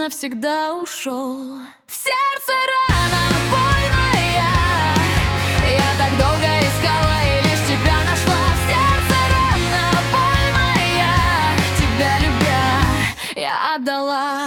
навсегда ушел. В сердце рана, боль моя. Я так долго искала и лишь тебя нашла. В сердце рана, боль моя. Тебя любя, я отдала.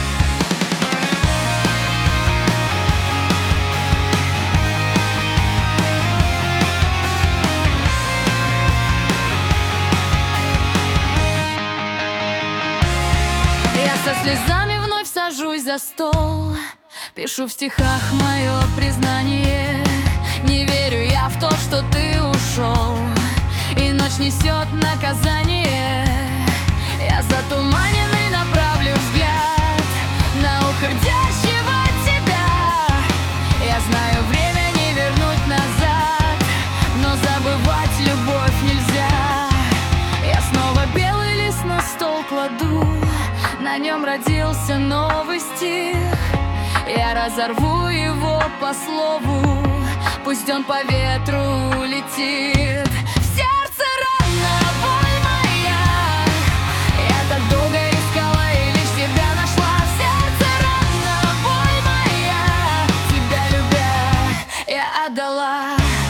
Со слезами вновь сажусь за стол, пишу в стихах мое признание. Не верю я в то, что ты ушел, и ночь несет наказание. Я затуманенный направлю взгляд на уходящего тебя. Я знаю, время не вернуть назад, но забывать любовь нельзя. Я снова белый лист на стол кладу, на нем родился новый стих. Я разорву его по слову, пусть он по ветру летит. В сердце рана, боль моя. Я так долго искала и лишь тебя нашла. В сердце рана, боль моя. Тебя любя, я отдала.